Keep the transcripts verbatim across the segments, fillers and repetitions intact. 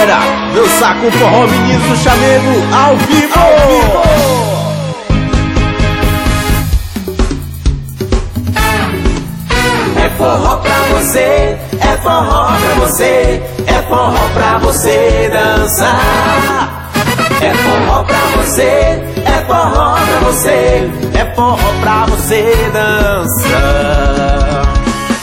galera, meu saco forró, meninos do chamego, ao vivo! Ao vivo! É forró pra você, é forró pra você, é forró pra você dançar. É forró pra você, é forró pra você, é forró pra você dançar.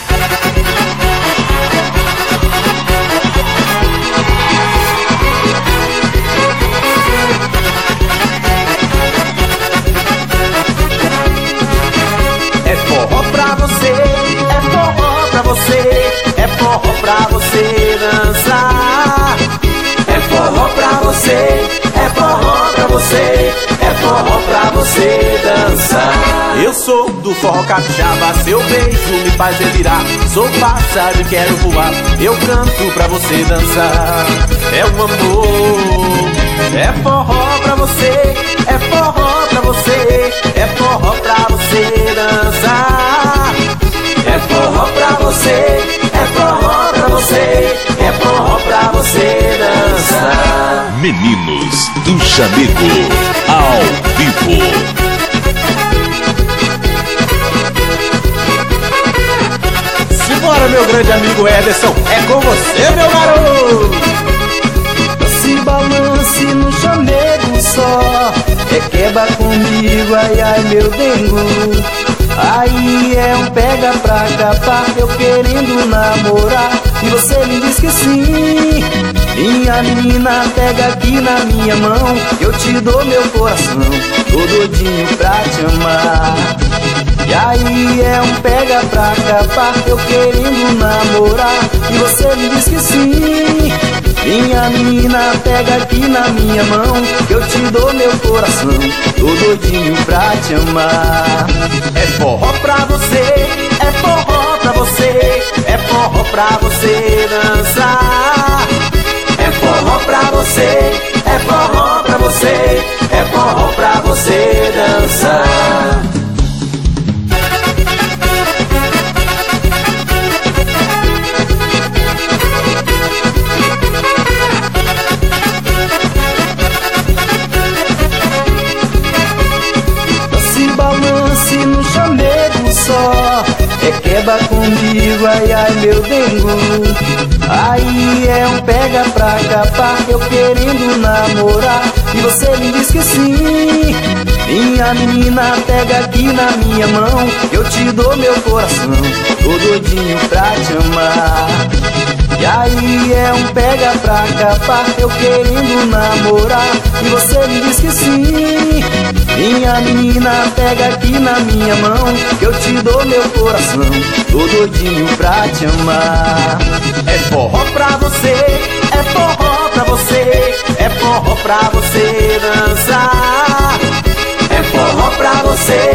É forró pra você, é forró pra você, é forró pra você dançar. É forró pra você, é forró pra você, é forró pra você dançar. Eu sou do forró capixaba, seu beijo me faz revirar. Sou pássaro e quero voar, eu canto pra você dançar. É o amor, é forró pra você, é forró pra você, é forró pra você dançar. É forró pra você, é forró pra você, é forró pra você dançar. Meninos do Chamego, ao vivo. Simbora, meu grande amigo Ederson, é com você, meu garoto! Se balance no chamego só, requeba comigo, ai ai meu dengo. Aí é um pega pra capar, eu querendo namorar e você me diz que sim. Minha menina, pega aqui na minha mão, eu te dou meu coração, tô doidinho pra te amar. E aí é um pega pra capar, eu querendo namorar e você me diz que sim. Minha menina, pega aqui na minha mão, eu te dou meu coração, tô doidinho pra te amar. É forró pra você, é forró pra você, é forró pra você dançar. É forró pra você, é forró pra você, é forró pra você dançar. Se no chamego só, requeba comigo, ai ai meu dengo. Aí é um pega pra capar, eu querendo namorar e você me diz que sim. Minha menina, pega aqui na minha mão, eu te dou meu coração, tô doidinho pra te amar. E aí é um pega pra capar, eu querendo namorar e você me diz que sim. Minha menina, pega aqui na minha mão, eu te dou meu coração, tô doidinho pra te amar. É forró pra você, é forró pra você, é forró pra você dançar. É forró pra você,